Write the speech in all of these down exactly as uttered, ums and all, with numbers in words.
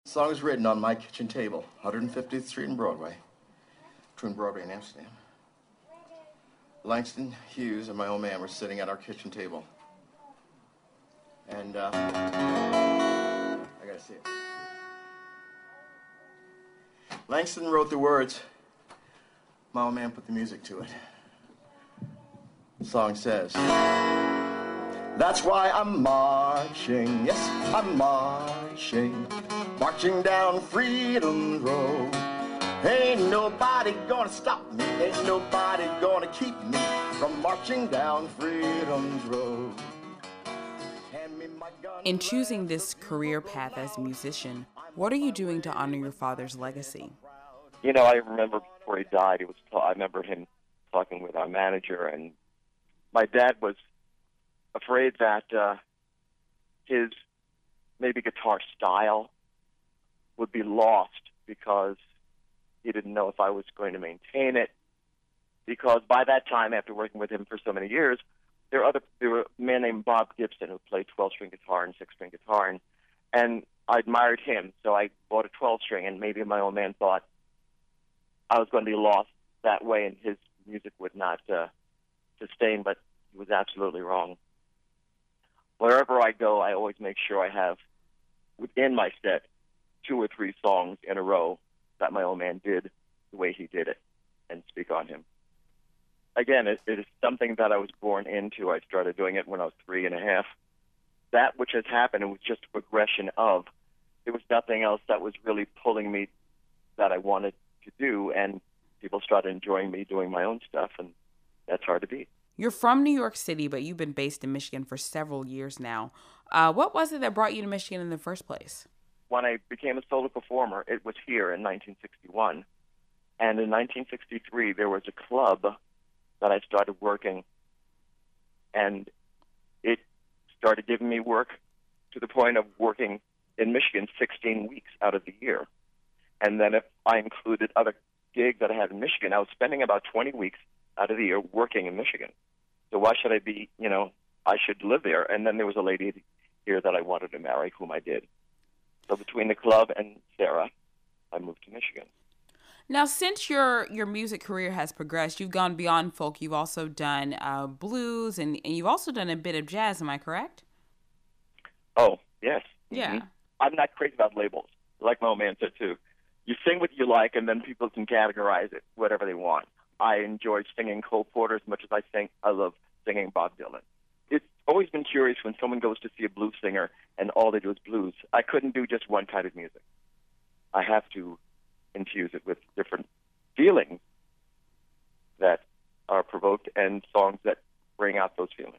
The song is written on my kitchen table, one hundred fiftieth Street and Broadway, between Broadway and Amsterdam. Langston Hughes and my old man were sitting at our kitchen table. And, uh, I gotta see it. Langston wrote the words. My old man put the music to it. The song says, that's why I'm marching, yes, I'm marching, marching down Freedom's Road. Ain't nobody gonna stop me, ain't nobody gonna keep me from marching down Freedom's Road. Hand me my gun. In choosing this career path as a musician, what are you doing to honor your father's legacy? You know, I remember before he died, he was. I remember him talking with our manager, and my dad was afraid that uh, his maybe guitar style would be lost because he didn't know if I was going to maintain it. Because by that time, after working with him for so many years, there were other there were a man named Bob Gibson who played twelve-string guitar and six-string guitar, and, and I admired him, so I bought a twelve-string, and maybe my old man thought I was going to be lost that way and his music would not uh, sustain, but he was absolutely wrong. Wherever I go, I always make sure I have within my set two or three songs in a row that my old man did the way he did it and speak on him. Again, it, it is something that I was born into. I started doing it when I was three and a half. That which has happened, it was just a progression of, there was nothing else that was really pulling me that I wanted to do, and people started enjoying me doing my own stuff, and that's hard to beat. You're from New York City, but you've been based in Michigan for several years now. Uh, what was it that brought you to Michigan in the first place? When I became a solo performer, it was here in nineteen sixty-one. And in nineteen sixty-three, there was a club that I started working, and it started giving me work to the point of working in Michigan sixteen weeks out of the year. And then if I included other gigs that I had in Michigan, I was spending about twenty weeks out of the year working in Michigan. So why should I be, you know, I should live there. And then there was a lady here that I wanted to marry, whom I did. So between the club and Sarah, I moved to Michigan. Now, since your your music career has progressed, you've gone beyond folk. You've also done uh, blues, and, and you've also done a bit of jazz. Am I correct? Oh, yes. Yeah. Mm-hmm. I'm not crazy about labels. Like my old man said, too. You sing what you like, and then people can categorize it whatever they want. I enjoy singing Cole Porter as much as I sing. I love singing Bob Dylan. It's always been curious when someone goes to see a blues singer and all they do is blues. I couldn't do just one kind of music. I have to infuse it with different feelings that are provoked and songs that bring out those feelings.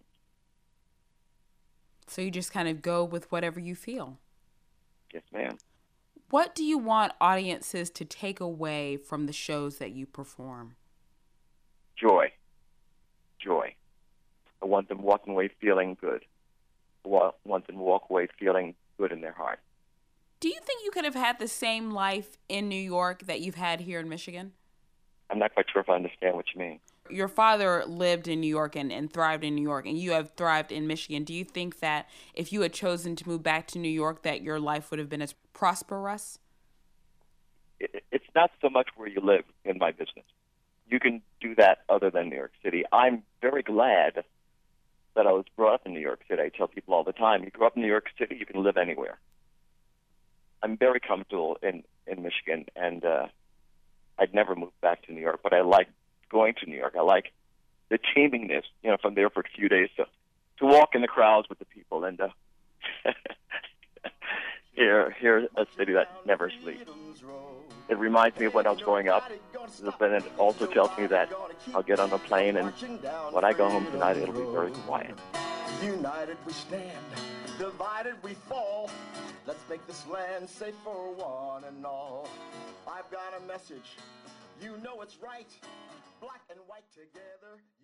So you just kind of go with whatever you feel. Yes, ma'am. What do you want audiences to take away from the shows that you perform? Joy. Joy. I want them walking away feeling good. I want them to walk away feeling good in their heart. Do you think you could have had the same life in New York that you've had here in Michigan? I'm not quite sure if I understand what you mean. Your father lived in New York and, and thrived in New York, and you have thrived in Michigan. Do you think that if you had chosen to move back to New York, that your life would have been as prosperous? It, it's not so much where you live in my business. You can do that other than New York City. I'm very glad that I was brought up in New York City. I tell people all the time, you grow up in New York City, you can live anywhere. I'm very comfortable in, in Michigan, and uh, I'd never move back to New York, but I like going to New York. I like the teamingness, you know, if I'm there for a few days, to, to walk in the crowds with the people and uh, hear, hear a city that never sleeps. It reminds me of when I was growing up, but it also tells me that I'll get on a plane, and when I go home tonight, it'll be very quiet. United we stand, divided we fall. Let's make this land safe for one and all. I've got a message, you know it's right. Black and white together.